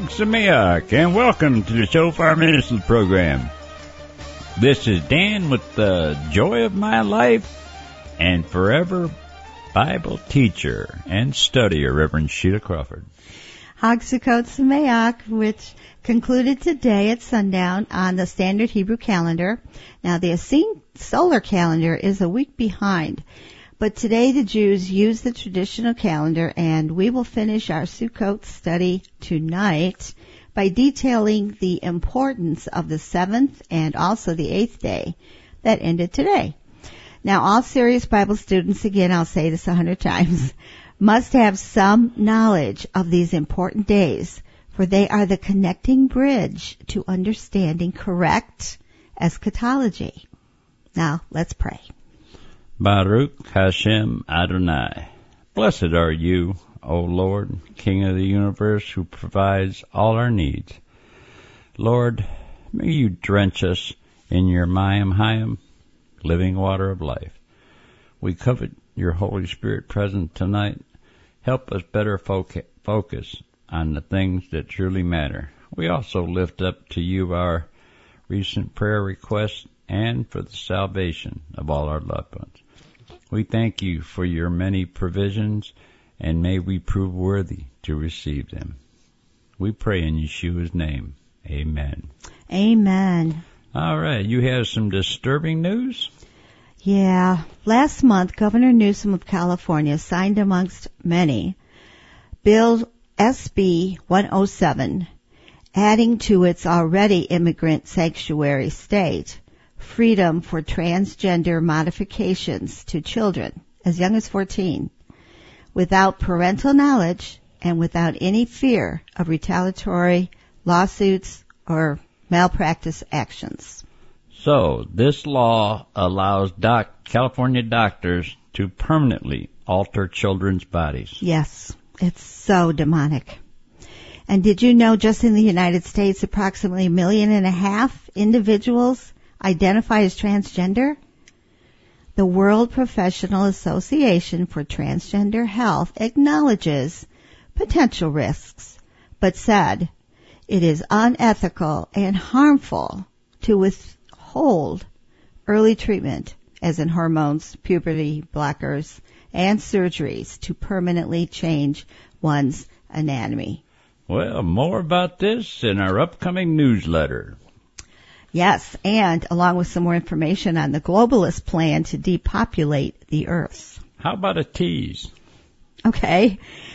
Samayak, and welcome to the Shofar Ministries program. This is Dan with the joy of my life and forever Bible teacher and studier, Reverend Sheila Crawford. Hag Sukkot Sameach, which concluded today at sundown on the standard Hebrew calendar. Now, the Essene solar calendar is a week behind, but today the Jews use the traditional calendar, and we will finish our Sukkot study tonight by detailing the importance of the seventh and also the eighth day that ended today. Now, all serious Bible students, again, I'll say this 100 times, must have some knowledge of these important days, for they are the connecting bridge to understanding correct eschatology. Now, let's pray. Baruch Hashem Adonai. Blessed are you, O Lord, King of the universe, who provides all our needs. Lord, may you drench us in your Mayim Hayim, living water of life. We covet your Holy Spirit present tonight. Help us better focus on the things that truly matter. We also lift up to you our recent prayer requests and for the salvation of all our loved ones. We thank you for your many provisions, and may we prove worthy to receive them. We pray in Yeshua's name. Amen. Amen. All right, you have some disturbing news? Yeah. Last month, Governor Newsom of California signed, amongst many, Bill SB 107, adding to its already immigrant sanctuary state freedom for transgender modifications to children as young as 14, without parental knowledge and without any fear of retaliatory lawsuits or malpractice actions. So, this law allows California doctors to permanently alter children's bodies. Yes, it's so demonic. And did you know just in the United States, approximately 1.5 million individuals identify as transgender? The World Professional Association for Transgender Health acknowledges potential risks, but said it is unethical and harmful to withhold early treatment, as in hormones, puberty blockers, and surgeries to permanently change one's anatomy. Well, more about this in our upcoming newsletter. Yes, and along with some more information on the globalist plan to depopulate the earth. How about a tease? Okay.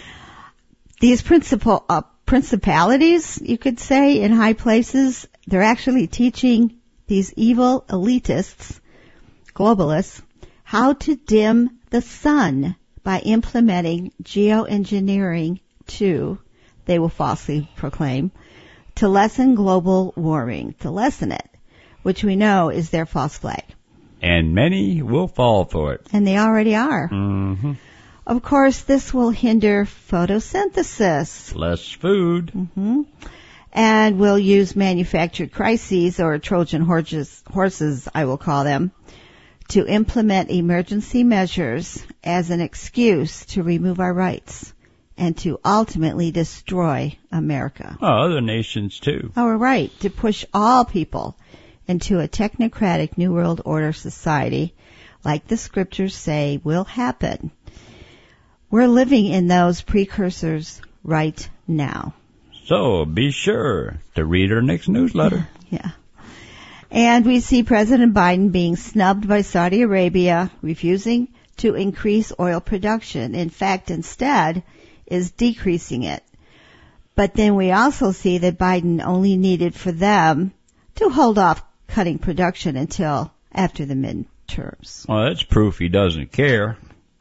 These principalities, you could say, in high places, they're actually teaching these evil elitists, globalists, how to dim the sun by implementing geoengineering to, they will falsely proclaim, to lessen global warming, to lessen it, which we know is their false flag. And many will fall for it. And they already are. Mm-hmm. Of course, this will hinder photosynthesis. Less food. Mm-hmm. And will use manufactured crises, or Trojan horses, I will call them, to implement emergency measures as an excuse to remove our rights and to ultimately destroy America. Oh, other nations too. Oh, right. To push all people into a technocratic New World Order society, like the scriptures say will happen. We're living in those precursors right now. So be sure to read our next newsletter. Yeah. And we see President Biden being snubbed by Saudi Arabia, refusing to increase oil production. In fact, instead, is decreasing it. But then we also see that Biden only needed for them to hold off cutting production until after the midterms. Well, that's proof he doesn't care.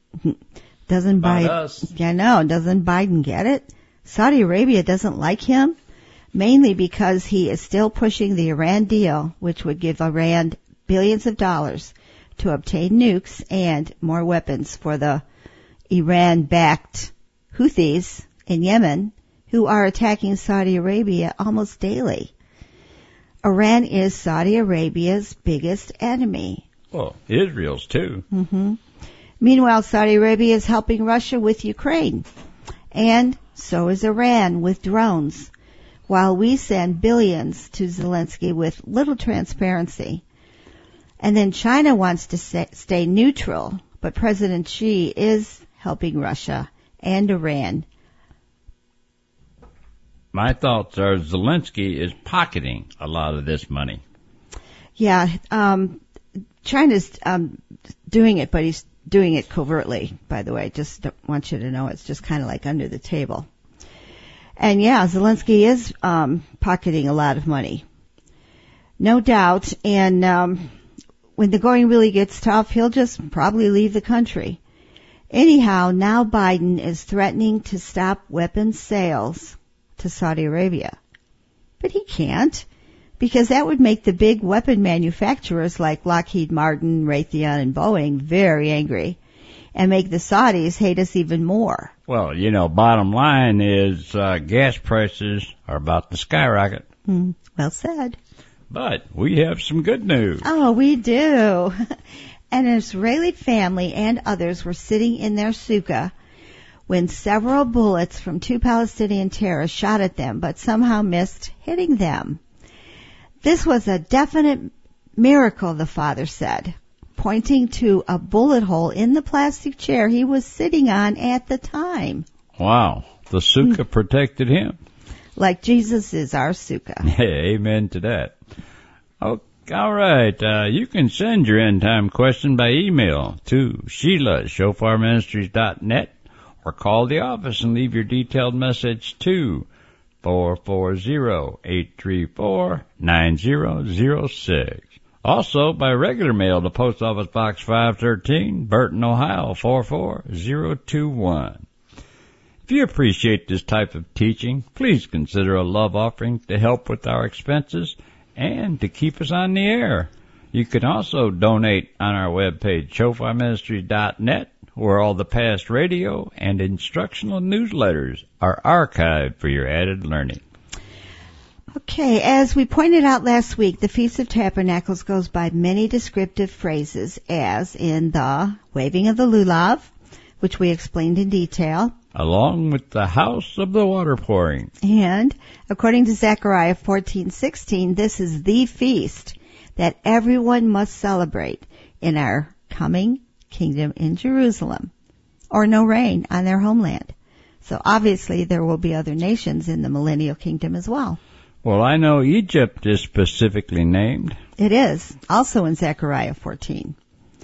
Doesn't About us. Yeah, no, doesn't Biden get it? Saudi Arabia doesn't like him, mainly because he is still pushing the Iran deal, which would give Iran billions of dollars to obtain nukes and more weapons for the Iran-backed Houthis in Yemen, who are attacking Saudi Arabia almost daily. Iran is Saudi Arabia's biggest enemy. Well, Israel's too. Mm-hmm. Meanwhile, Saudi Arabia is helping Russia with Ukraine. And so is Iran with drones, while we send billions to Zelensky with little transparency. And then China wants to stay neutral, but President Xi is helping Russia and Iran. My thoughts are Zelensky is pocketing a lot of this money. Yeah, China's doing it, but he's doing it covertly, by the way. Just don't want you to know it's just kind of like under the table. And yeah, Zelensky is pocketing a lot of money. No doubt. And when the going really gets tough, he'll just probably leave the country. Anyhow, now Biden is threatening to stop weapons sales to Saudi Arabia. But he can't, because that would make the big weapon manufacturers like Lockheed Martin, Raytheon, and Boeing very angry and make the Saudis hate us even more. Well, bottom line is gas prices are about to skyrocket. Well said. But we have some good news. Oh, we do. An Israeli family and others were sitting in their sukkah when several bullets from 2 Palestinian terrorists shot at them, but somehow missed hitting them. This was a definite miracle, the father said, pointing to a bullet hole in the plastic chair he was sitting on at the time. Wow, the sukkah protected him. Like Jesus is our sukkah. Amen to that. Oh, all right, you can send your end-time question by email to Sheila@shofarministries.net or call the office and leave your detailed message to 440-834-9006. Also, by regular mail to Post Office Box 513, Burton, Ohio, 44021. If you appreciate this type of teaching, please consider a love offering to help with our expenses and to keep us on the air. You can also donate on our webpage, ShofarMinistries.net, where all the past radio and instructional newsletters are archived for your added learning. Okay, as we pointed out last week, the Feast of Tabernacles goes by many descriptive phrases, as in the waving of the lulav, which we explained in detail, along with the house of the water pouring. And according to Zechariah 14:16, this is the feast that everyone must celebrate in our coming kingdom in Jerusalem, or no rain on their homeland. So obviously there will be other nations in the millennial kingdom as well. Well, I know Egypt is specifically named. It is, also in Zechariah 14.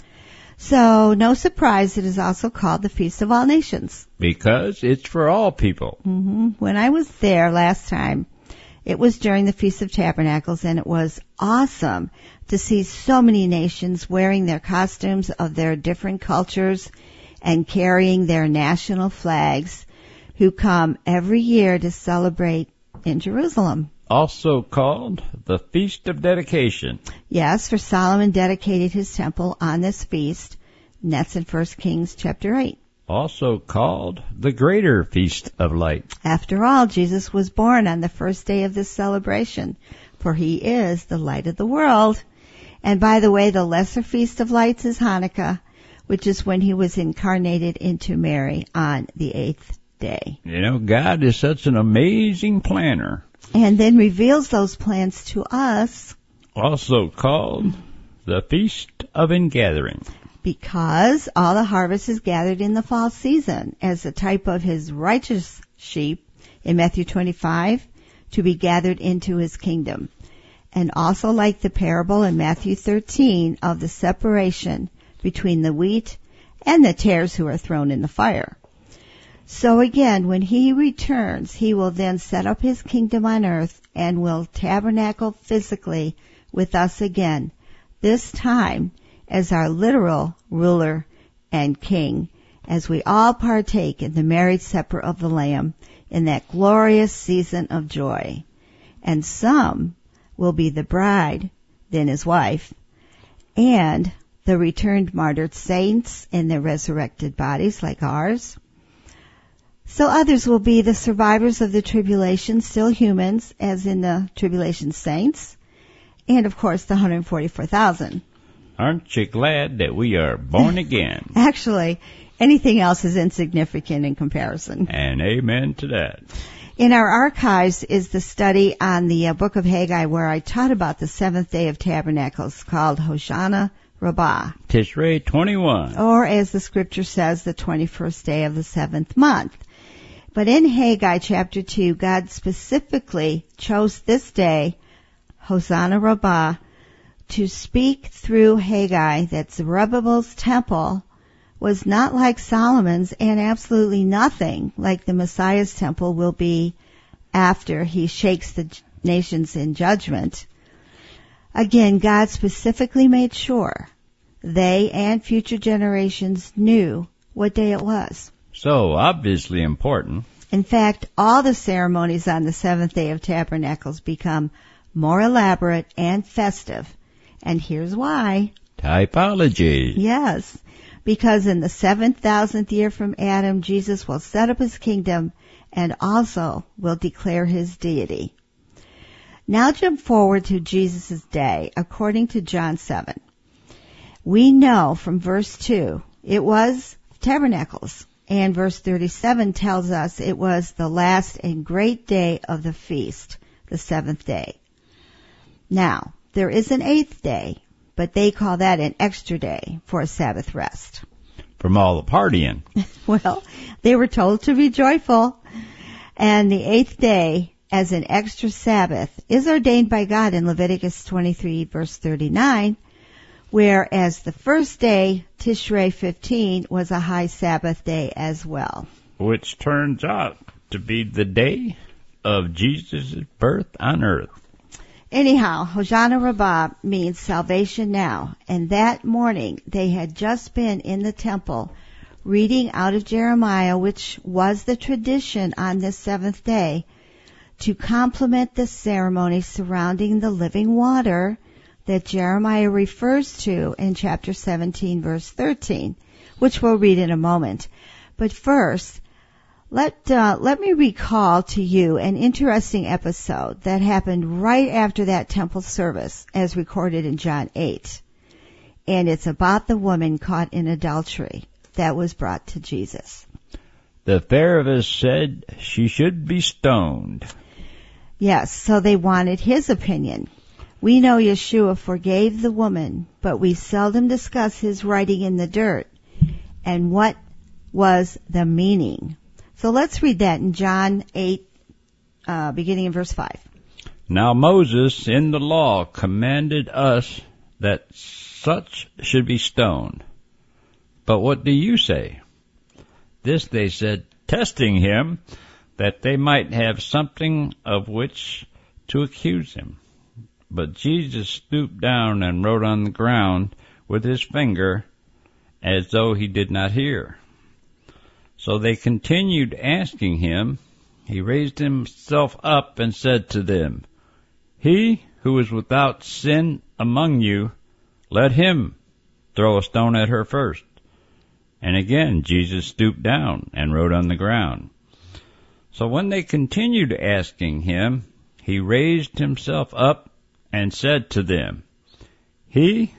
So, no surprise, it is also called the Feast of All Nations. Because it's for all people. When I was there last time, it was during the Feast of Tabernacles, and it was awesome to see so many nations wearing their costumes of their different cultures and carrying their national flags, who come every year to celebrate in Jerusalem. Also called the Feast of Dedication. Yes, for Solomon dedicated his temple on this feast, and that's in 1 Kings chapter 8. Also called the Greater Feast of Light. After all, Jesus was born on the first day of this celebration, for he is the light of the world. And by the way, the Lesser Feast of Lights is Hanukkah, which is when he was incarnated into Mary on the 8th day. God is such an amazing planner. And then reveals those plans to us. Also called the Feast of Ingathering. Because all the harvest is gathered in the fall season as a type of his righteous sheep in Matthew 25 to be gathered into his kingdom. And also like the parable in Matthew 13 of the separation between the wheat and the tares who are thrown in the fire. So again, when he returns, he will then set up his kingdom on earth and will tabernacle physically with us again, this time as our literal ruler and king, as we all partake in the marriage supper of the Lamb in that glorious season of joy. And some will be the bride, then his wife, and the returned martyred saints in their resurrected bodies like ours. So others will be the survivors of the tribulation, still humans, as in the tribulation saints, and of course the 144,000. Aren't you glad that we are born again? Actually, anything else is insignificant in comparison. And amen to that. In our archives is the study on the book of Haggai where I taught about the seventh day of Tabernacles called Hoshana Rabbah. Tishrei 21. Or as the scripture says, the 21st day of the seventh month. But in Haggai chapter 2, God specifically chose this day, Hoshana Rabbah, to speak through Haggai that Zerubbabel's temple was not like Solomon's and absolutely nothing like the Messiah's temple will be after he shakes the nations in judgment. Again, God specifically made sure they and future generations knew what day it was. So, obviously important. In fact, all the ceremonies on the seventh day of Tabernacles become more elaborate and festive. And here's why. Typology. Yes, because in the 7,000th year from Adam, Jesus will set up his kingdom and also will declare his deity. Now jump forward to Jesus' day, according to John 7. We know from verse 2, it was Tabernacles, and verse 37 tells us it was the last and great day of the feast, the seventh day. Now, there is an eighth day, but they call that an extra day for a Sabbath rest. From all the partying. Well, they were told to be joyful, and the eighth day as an extra Sabbath is ordained by God in Leviticus 23 verse 39, whereas the first day, Tishrei 15, was a high Sabbath day as well. Which turns out to be the day of Jesus' birth on earth. Anyhow, Hoshana Rabbah means salvation now, and that morning they had just been in the temple reading out of Jeremiah, which was the tradition on this seventh day, to complement the ceremony surrounding the living water that Jeremiah refers to in chapter 17, verse 13, which we'll read in a moment. But first, let me recall to you an interesting episode that happened right after that temple service, as recorded in John 8. And it's about the woman caught in adultery that was brought to Jesus. The Pharisees said she should be stoned. Yes, so they wanted his opinion. We know Yeshua forgave the woman, but we seldom discuss his writing in the dirt and what was the meaning. So let's read that in John 8, beginning in verse 5. Now Moses in the law commanded us that such should be stoned. But what do you say? This they said, testing him, that they might have something of which to accuse him. But Jesus stooped down and wrote on the ground with his finger, as though he did not hear. So they continued asking him. He raised himself up and said to them, He who is without sin among you, let him throw a stone at her first. And again Jesus stooped down and wrote on the ground. So when they continued asking him, he raised himself up and said to them, He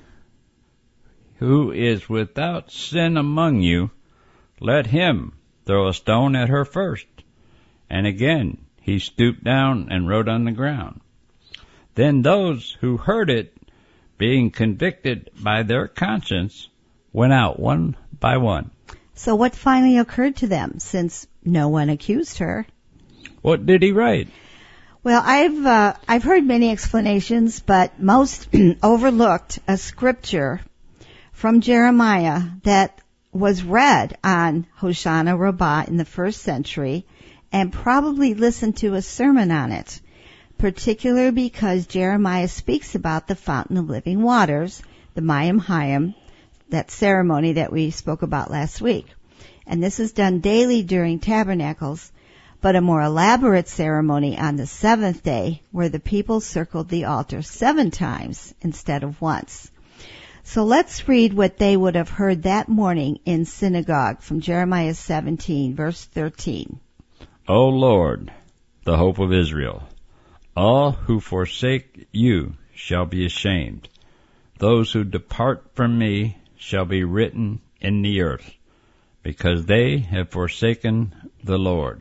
who is without sin among you, let him throw a stone at her first. And again he stooped down and wrote on the ground. Then those who heard it, being convicted by their conscience, went out one by one. So what finally occurred to them, since no one accused her? What did he write? Well, I've heard many explanations, but most overlooked a scripture from Jeremiah that was read on Hoshana Rabbah in the first century, and probably listened to a sermon on it, particularly because Jeremiah speaks about the fountain of living waters, the Mayim Hayim, that ceremony that we spoke about last week. And this is done daily during tabernacles, but a more elaborate ceremony on the seventh day, where the people circled the altar 7 times instead of once. So let's read what they would have heard that morning in synagogue from Jeremiah 17, verse 13. O Lord, the hope of Israel, all who forsake you shall be ashamed. Those who depart from me shall be written in the earth, because they have forsaken the Lord,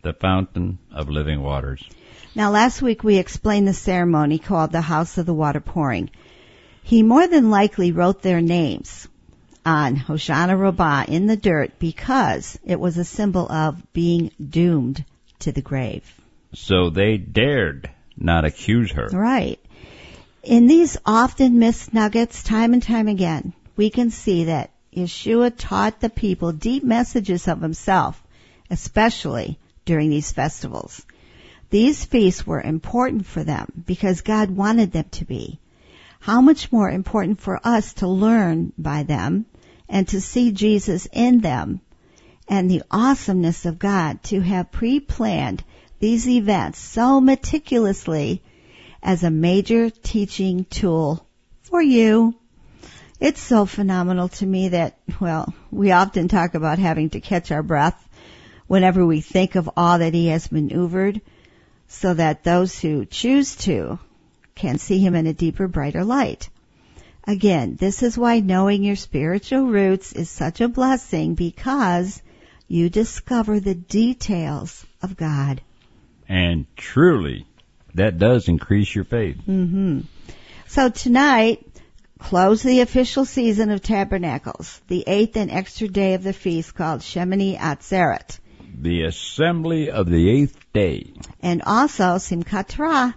the fountain of living waters. Now, last week we explained the ceremony called the House of the Water Pouring. He more than likely wrote their names on Hoshana Rabbah in the dirt because it was a symbol of being doomed to the grave. So they dared not accuse her. Right. In these often missed nuggets, time and time again, we can see that Yeshua taught the people deep messages of himself, especially during these festivals. These feasts were important for them because God wanted them to be. How much more important for us to learn by them and to see Jesus in them and the awesomeness of God to have pre-planned these events so meticulously as a major teaching tool for you. It's so phenomenal to me that, well, we often talk about having to catch our breath whenever we think of all that he has maneuvered so that those who choose to can see him in a deeper, brighter light. Again, this is why knowing your spiritual roots is such a blessing because you discover the details of God. And truly, that does increase your faith. Mm-hmm. So tonight, close the official season of Tabernacles, the 8th and extra day of the feast called Shemini Atzeret. The assembly of the 8th day. And also Simchat Torah.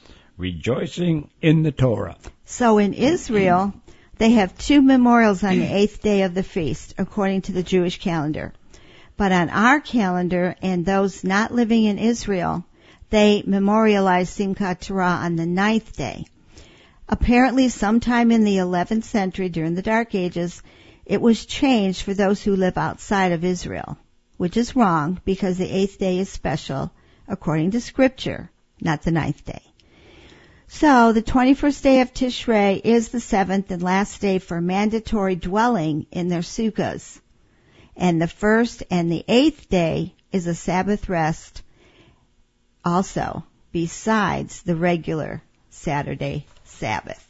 Rejoicing in the Torah. So in Israel, they have 2 memorials on the 8th day of the feast, according to the Jewish calendar. But on our calendar, and those not living in Israel, they memorialize Simchat Torah on the 9th day. Apparently, sometime in the 11th century, during the Dark Ages, it was changed for those who live outside of Israel, which is wrong because the 8th day is special, according to Scripture, not the 9th day. So, the 21st day of Tishrei is the 7th and last day for mandatory dwelling in their sukkahs. And the 1st and the 8th day is a Sabbath rest also, besides the regular Saturday Sabbath.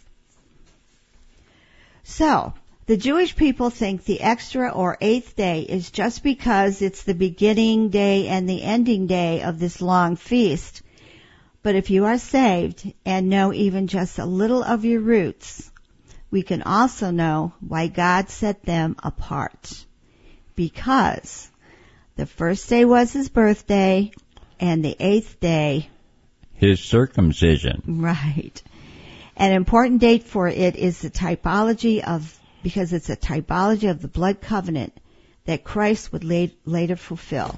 So, the Jewish people think the extra or 8th day is just because it's the beginning day and the ending day of this long feast. But if you are saved and know even just a little of your roots, we can also know why God set them apart. Because the 1st day was his birthday and the 8th day his circumcision. Right. An important date for it is the typology because it's a typology of the blood covenant that Christ would later fulfill.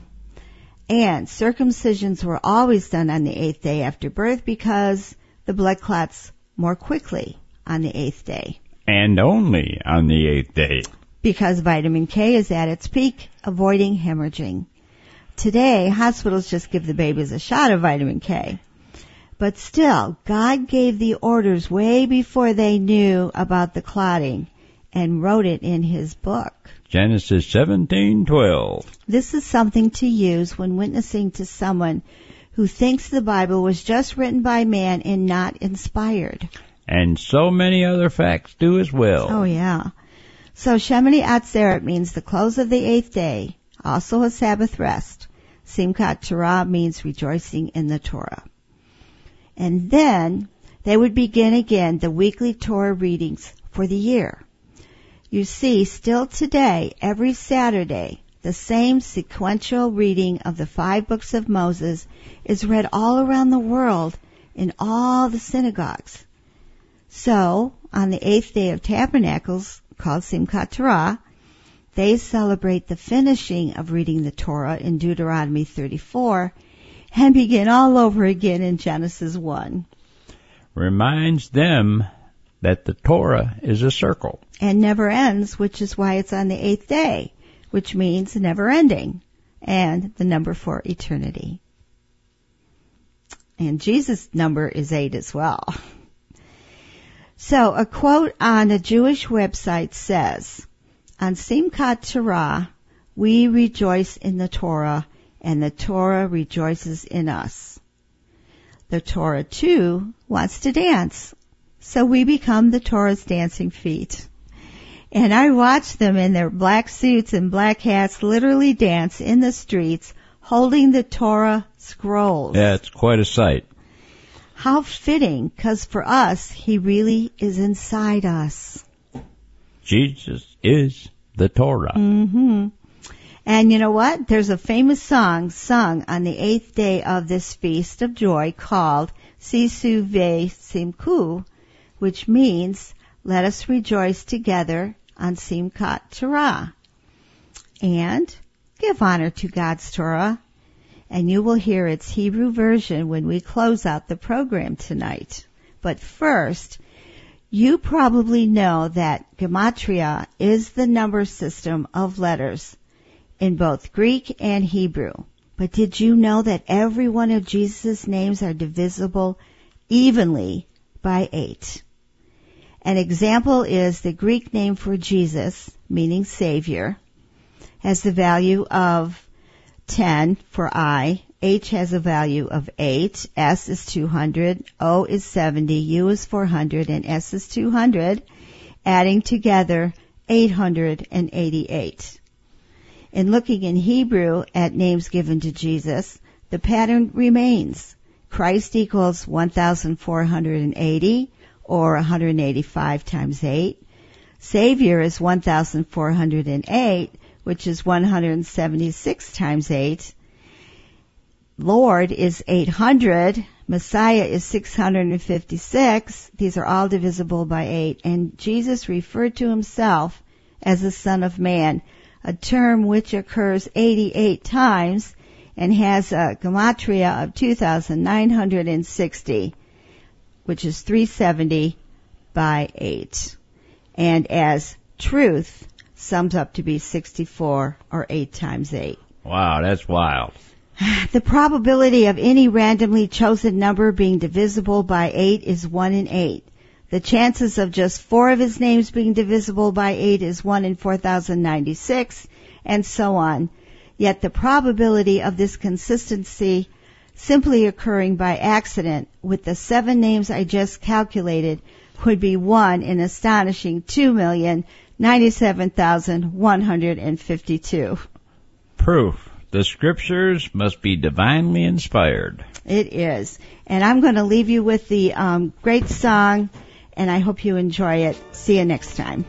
And circumcisions were always done on the 8th day after birth because the blood clots more quickly on the 8th day. And only on the 8th day. Because vitamin K is at its peak, avoiding hemorrhaging. Today, hospitals just give the babies a shot of vitamin K. But still, God gave the orders way before they knew about the clotting and wrote it in his book. Genesis 17:12. This is something to use when witnessing to someone who thinks the Bible was just written by man and not inspired. And so many other facts do as well. Oh, yeah. So Shemini Atzeret means the close of the 8th day, also a Sabbath rest. Simchat Torah means rejoicing in the Torah. And then they would begin again the weekly Torah readings for the year. You see, still today, every Saturday, the same sequential reading of the 5 books of Moses is read all around the world in all the synagogues. So, on the 8th day of Tabernacles, called Simchat Torah, they celebrate the finishing of reading the Torah in Deuteronomy 34 and begin all over again in Genesis 1. Reminds them that the Torah is a circle. And never ends, which is why it's on the 8th day, which means never ending, and the number for eternity. And Jesus' number is 8 as well. So a quote on a Jewish website says, on Simchat Torah, we rejoice in the Torah, and the Torah rejoices in us. The Torah, too, wants to dance, so we become the Torah's dancing feet. And I watch them in their black suits and black hats literally dance in the streets holding the Torah scrolls. Yeah, it's quite a sight. How fitting, because for us, he really is inside us. Jesus is the Torah. Mm-hmm. And you know what? There's a famous song sung on the 8th day of this feast of joy called Sisu Ve Simku, which means, let us rejoice together on Simchat Torah. And give honor to God's Torah. And you will hear its Hebrew version when we close out the program tonight. But first, you probably know that Gematria is the number system of letters in both Greek and Hebrew. But did you know that every one of Jesus' names are divisible evenly by 8? An example is the Greek name for Jesus, meaning Savior, has the value of 10 for I. H has a value of 8. S is 200. O is 70. U is 400. And S is 200, adding together 888. In looking in Hebrew at names given to Jesus, the pattern remains. Christ equals 1,480, or 185 times 8. Savior is 1,408, which is 176 times 8. Lord is 800. Messiah is 656. These are all divisible by 8. And Jesus referred to himself as the Son of Man, a term which occurs 88 times and has a gematria of 2,960, which is 370 by 8. And as truth, sums up to be 64, or 8 times 8. Wow, that's wild. The probability of any randomly chosen number being divisible by 8 is 1 in 8. The chances of just 4 of his names being divisible by 8 is 1 in 4,096, and so on. Yet the probability of this consistency simply occurring by accident with the 7 names I just calculated would be 1 in astonishing 2,097,152. Proof. The scriptures must be divinely inspired. It is. And I'm going to leave you with the great song, and I hope you enjoy it. See you next time.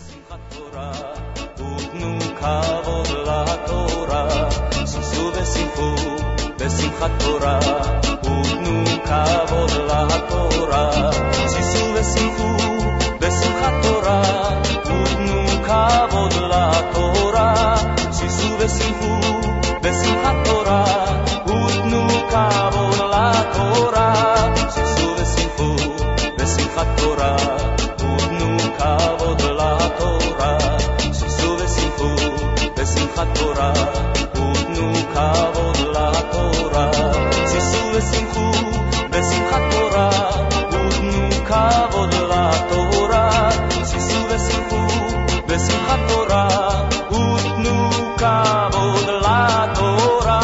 בשמחת תורה, ותנו כבוד לתורה. שישו ושמחו בשמחת תורה, ותנו כבוד לתורה. שישו ושמחו בשמחת תורה, ותנו כבוד לתורה. שישו ושמחו בשמחת תורה, ותנו כבוד לתורה. שישו ושמחו בשמחת תורה, ותנו כבוד לתורה.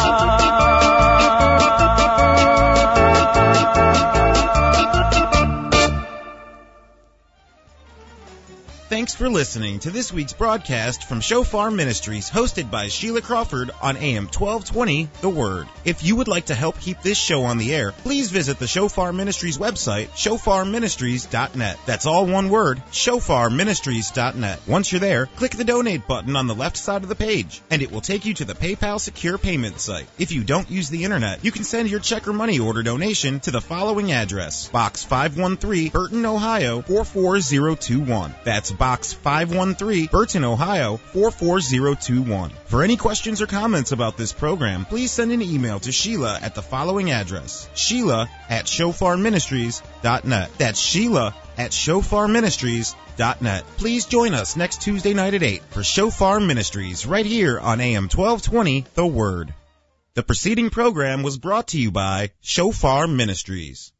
Thanks for listening to this week's broadcast from Shofar Ministries, hosted by Sheila Crawford on AM 1220, The Word. If you would like to help keep this show on the air, please visit the Shofar Ministries website, shofarministries.net. That's all one word, shofarministries.net. Once you're there, click the donate button on the left side of the page, and it will take you to the PayPal secure payment site. If you don't use the internet, you can send your check or money order donation to the following address: Box 513, Burton, Ohio 44021. That's Box 513, Burton, Ohio 44021. For any questions or comments about this program, please send an email to Sheila at the following address: Sheila@shofarministries.net. That's Sheila@shofarministries.net. Please join us next Tuesday night at 8 for Shofar Ministries right here on AM 1220, The Word. The preceding program was brought to you by Shofar Ministries.